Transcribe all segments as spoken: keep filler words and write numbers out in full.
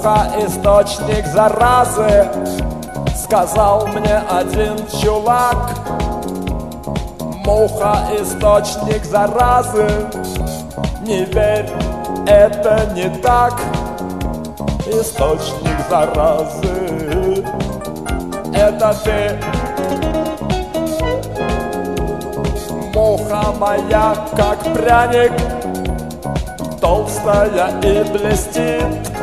Муха — источник заразы, сказал мне один чувак. Муха — источник заразы, не верь, это не так. Источник заразы — это ты. Муха моя, как пряник, толстая и блестит.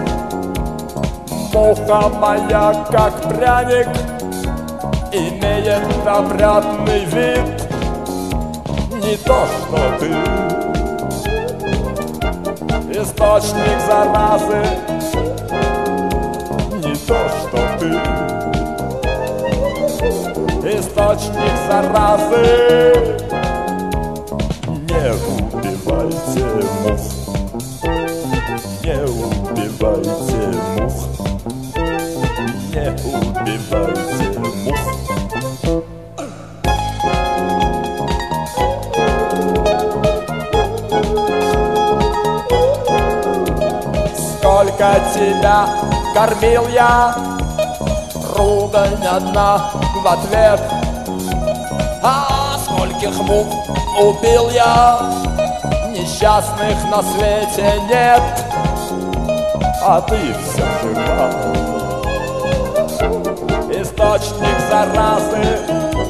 Муха моя, как пряник, имеет опрятный вид. Не то, что ты. Источник заразы, не то, что ты. Источник заразы. Не убивайте мух, не убивайте мух, не убивайте мух. Сколько тебя кормил я, ругань одна в ответ. А скольких мух убил я, несчастных на свете нет. А ты все жива. Источник заразы.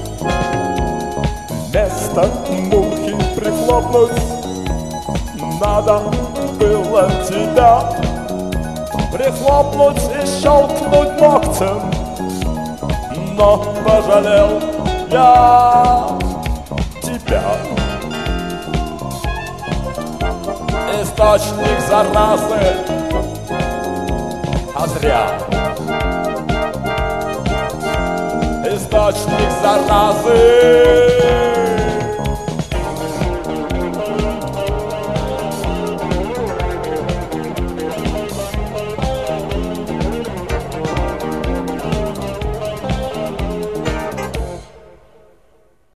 Вместо мухи прихлопнуть надо было тебя. Прихлопнуть и щелкнуть ногтем, но пожалел я тебя. Источник заразы, а зря. Источник заразы.